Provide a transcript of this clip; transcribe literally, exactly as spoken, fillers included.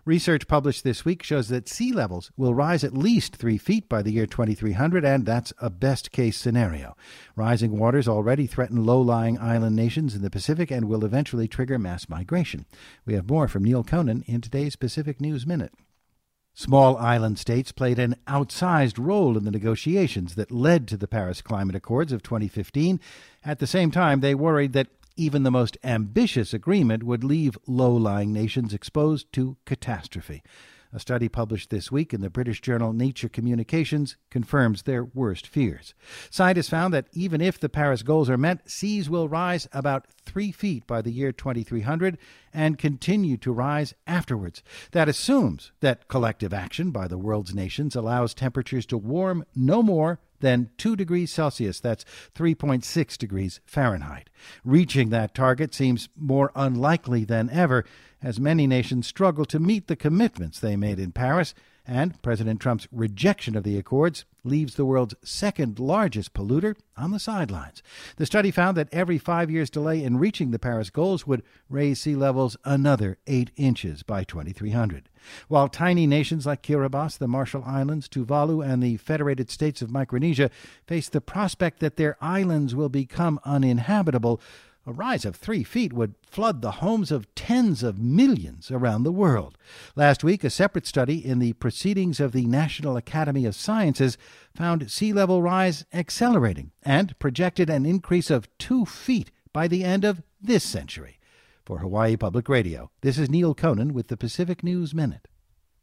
Research published this week shows that sea levels will rise at least three feet by the year twenty-three hundred, and that's a best-case scenario. Rising waters already threaten low-lying island nations in the Pacific and will eventually trigger mass migration. We have more from Neil Conan in today's Pacific News Minute. Small island states played an outsized role in the negotiations that led to the Paris Climate Accords of twenty fifteen. At the same time, they worried that even the most ambitious agreement would leave low-lying nations exposed to catastrophe. A study published this week in the British journal Nature Communications confirms their worst fears. Scientists found that even if the Paris goals are met, seas will rise about three feet by the year twenty-three hundred and continue to rise afterwards. That assumes that collective action by the world's nations allows temperatures to warm no more than two degrees Celsius. That's three point six degrees Fahrenheit. Reaching that target seems more unlikely than ever, as many nations struggle to meet the commitments they made in Paris, and President Trump's rejection of the accords leaves the world's second largest polluter on the sidelines. The study found that every five years' delay in reaching the Paris goals would raise sea levels another eight inches by twenty-three hundred. While tiny nations like Kiribati, the Marshall Islands, Tuvalu, and the Federated States of Micronesia face the prospect that their islands will become uninhabitable, a rise of three feet would flood the homes of tens of millions around the world. Last week, a separate study in the Proceedings of the National Academy of Sciences found sea level rise accelerating and projected an increase of two feet by the end of this century. For Hawaii Public Radio, this is Neil Conan with the Pacific News Minute.